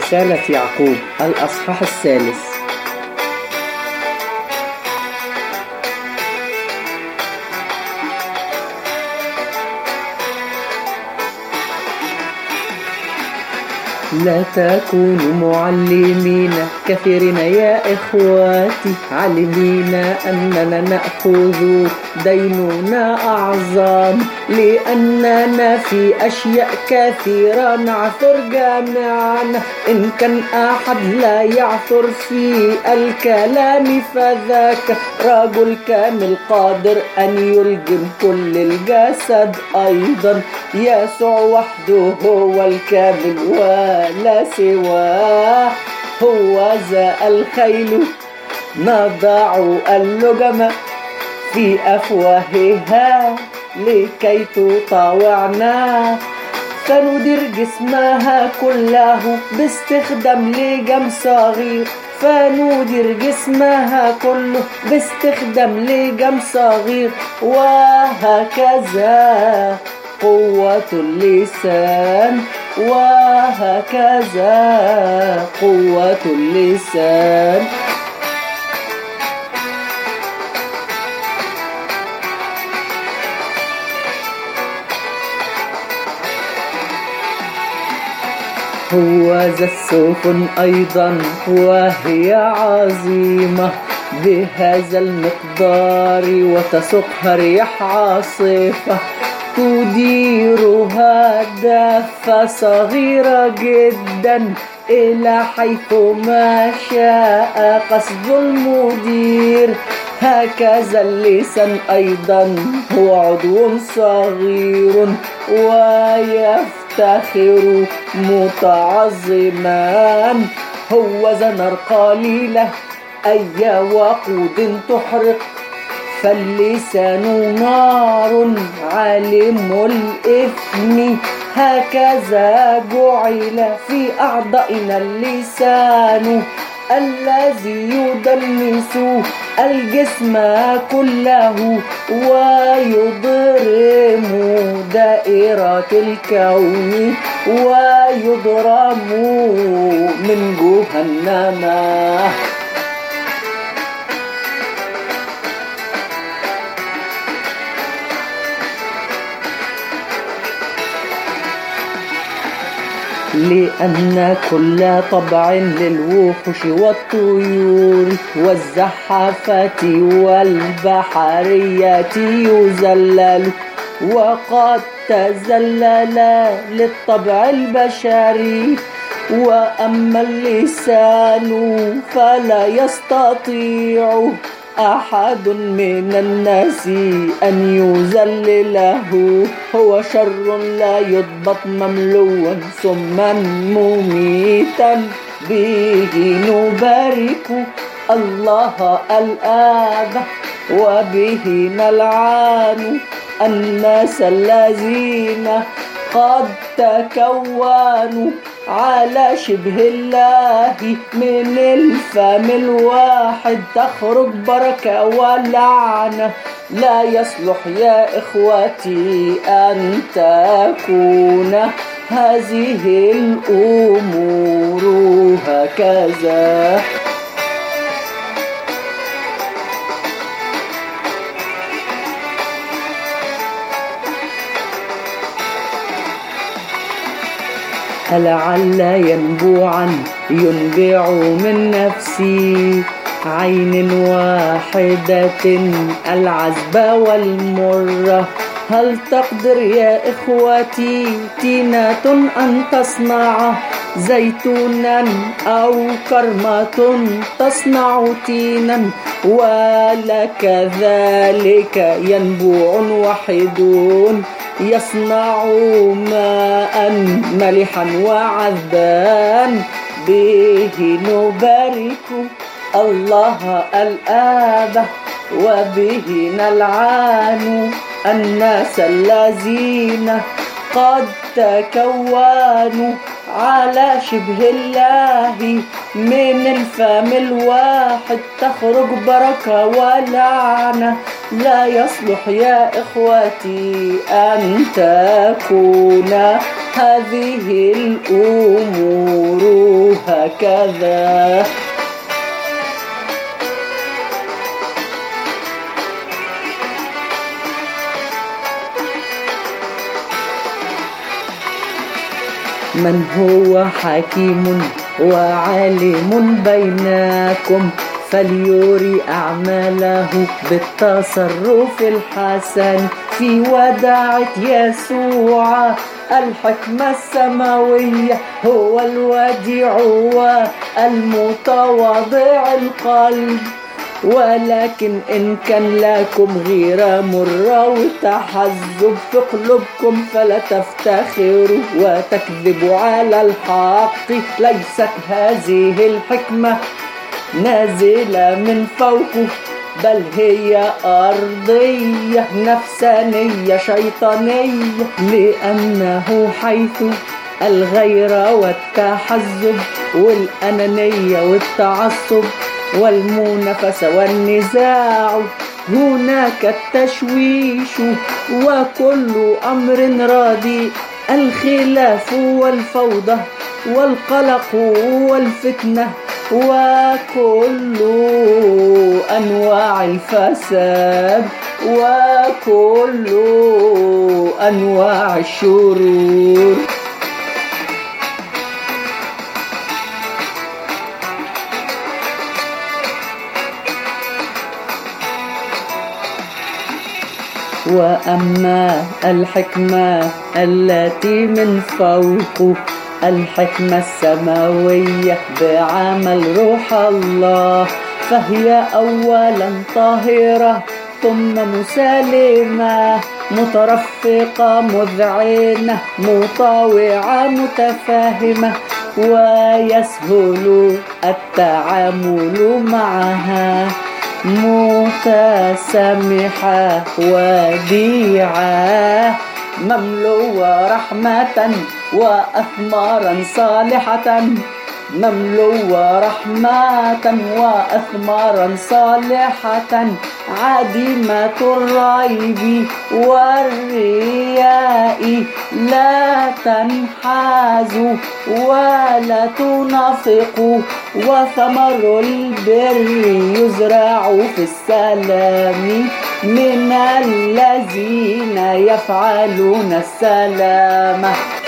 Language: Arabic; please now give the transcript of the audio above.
رسالة يعقوب الأصحاح 3. لا تكونوا معلمين كثيرين يا إخواتي، علمين أننا نأخذ ديننا أعظم، لأننا في أشياء كثيرة نعثر جميعا. إن كان أحد لا يعثر في الكلام فذاك رجل كامل قادر أن يلجم كل الجسد أيضا. يسوع وحده هو الكامل ولا سواه، هو ذا الخيل نضع اللجم في أفواهها لكي تطاوعنا، فندير جسمها كله باستخدام لجم صغير، فندير جسمها كله باستخدام لجم صغير. وهكذا قوة اللسان، وهكذا قوة اللسان. هو ذا السفن أيضا وهي عظيمة بهذا المقدار، وتسوقها رياح عاصفة، تديرها دفة صغيرة جدا إلى حيث ما شاء قصد المدير. هكذا اللسان أيضا هو عضو صغير ويفتخر متعظما، هو ذا نار قليلة أي وقود تحرق، فاللسان نار عالم الإثم. هكذا جعل في أعضائنا اللسان الذي يدنس الجسم كله ويضرم دائرة الكون ويضرم من جهنم. لأن كل طبع للوحوش والطيور والزحافة والبحرية يذلل، وقد تذلل للطبع البشري. وأما اللسان فلا يستطيع أحد من الناس أن يذلله، هو شر لا يضبط مملوءا سما مميتا. به نبارك الله الآب وبه نلعن الناس الذين قد تكونوا على شبه الله. من الفم الواحد تخرج بركة ولعنة. لا يصلح يا إخوتي أن تكون هذه الأمور هكذا. لعل ينبوعا ينبع من نفسي عين واحدة العذبة والمرة. هل تقدر يا إخوتي تينة أن تصنع زيتونا أو كرمة تصنع تينا؟ ولا كذلك ينبوع واحد يصنع ماء ملحا وعذبا. به نبارك الله الآب وبه نلعن الناس الذين قد تكونوا على شبه الله. من الفم الواحد تخرج بركة ولعنة. لا يصلح يا إخوتي أن تكون هذه الأمور هكذا. من هو حكيم وعالم بينكم فليري أعماله بالتصرف الحسن في وداعة يسوع. الحكمة السماوية هو الوديع والمتواضع القلب، ولكن إن كان لكم غيرة مرة وتحزب في قلوبكم فلا تفتخروا وتكذبوا على الحق. ليست هذه الحكمة نازلة من فوقه، بل هي أرضية نفسانية شيطانية، لأنه حيث الغيرة والتحزب والأنانية والتعصب والمنافسة والنزاع هناك التشويش وكل أمر رديء، الخلاف والفوضى والقلق والفتنة وكل أنواع الفساد وكل أنواع الشرور. وأما الحكمة التي من فوق، الحكمة السماوية بعمل روح الله، فهي أولا طاهرة ثم مسالمة مترفقة مذعنة مطاوعة متفاهمة، ويسهل التعامل معها، متسامحة وديعة مملوءة رحمة وأثمارا صالحة، مملوءة رحمة وأثمارا صالحة، عديمة الريب والرياء، لا تنحاز ولا تنافق، وثمر البر يزرع في السلام من الذين يفعلون السلام.